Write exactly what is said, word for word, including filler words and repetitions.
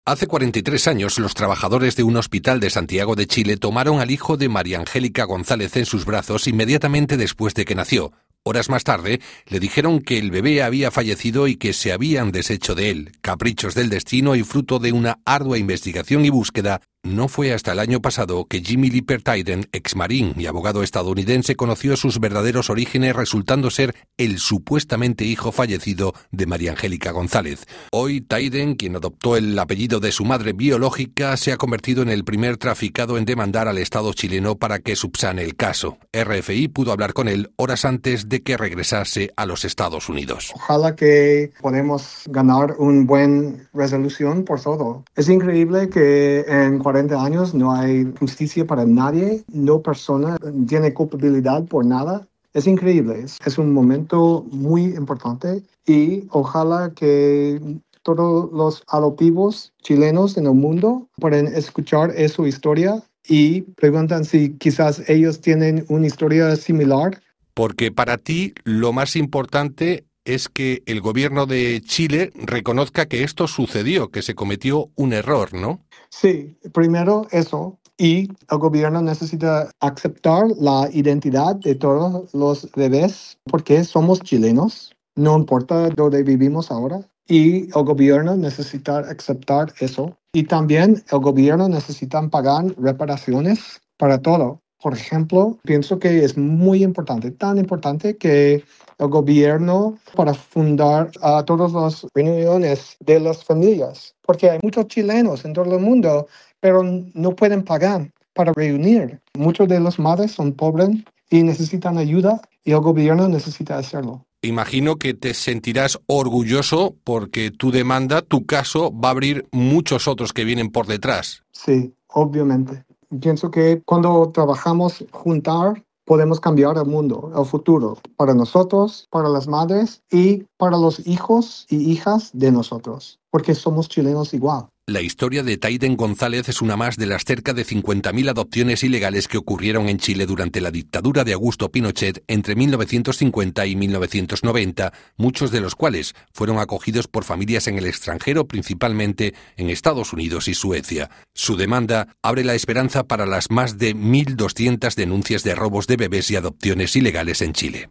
Hace cuarenta y tres años, los trabajadores de un hospital de Santiago de Chile tomaron al hijo de María Angélica González en sus brazos inmediatamente después de que nació. Horas más tarde, le dijeron que el bebé había fallecido y que se habían deshecho de él. Caprichos del destino y fruto de una ardua investigación y búsqueda. No fue hasta el año pasado que Jimmy Lipper Tyden, exmarín y abogado estadounidense, conoció sus verdaderos orígenes, resultando ser el supuestamente hijo fallecido de María Angélica González. Hoy, Tyden, quien adoptó el apellido de su madre biológica, se ha convertido en el primer traficado en demandar al Estado chileno para que subsane el caso. R F I pudo hablar con él horas antes de que regresase a los Estados Unidos. Ojalá que podamos ganar una buena resolución por todo. Es increíble que en cuarenta años no hay justicia para nadie, no persona tiene culpabilidad por nada. Es increíble, es, es un momento muy importante y ojalá que todos los adoptivos chilenos en el mundo puedan escuchar esa historia y preguntan si quizás ellos tienen una historia similar. Porque para ti lo más importante es que el gobierno de Chile reconozca que esto sucedió, que se cometió un error, ¿no? Sí, primero eso. Y el gobierno necesita aceptar la identidad de todos los bebés porque somos chilenos, no importa dónde vivimos ahora. Y el gobierno necesita aceptar eso. Y también el gobierno necesita pagar reparaciones para todo. Por ejemplo, pienso que es muy importante, tan importante que el gobierno para fundar a todas las reuniones de las familias, porque hay muchos chilenos en todo el mundo, pero no pueden pagar para reunir. Muchos de las madres son pobres y necesitan ayuda y el gobierno necesita hacerlo. Imagino que te sentirás orgulloso porque tu demanda, tu caso, va a abrir muchos otros que vienen por detrás. Sí, obviamente. Pienso que cuando trabajamos juntar, podemos cambiar el mundo, el futuro, para nosotros, para las madres y para los hijos y hijas de nosotros, porque somos chilenos igual. La historia de Tyden González es una más de las cerca de cincuenta mil adopciones ilegales que ocurrieron en Chile durante la dictadura de Augusto Pinochet entre mil novecientos cincuenta y mil novecientos noventa, muchos de los cuales fueron acogidos por familias en el extranjero, principalmente en Estados Unidos y Suecia. Su demanda abre la esperanza para las más de mil doscientas denuncias de robos de bebés y adopciones ilegales en Chile.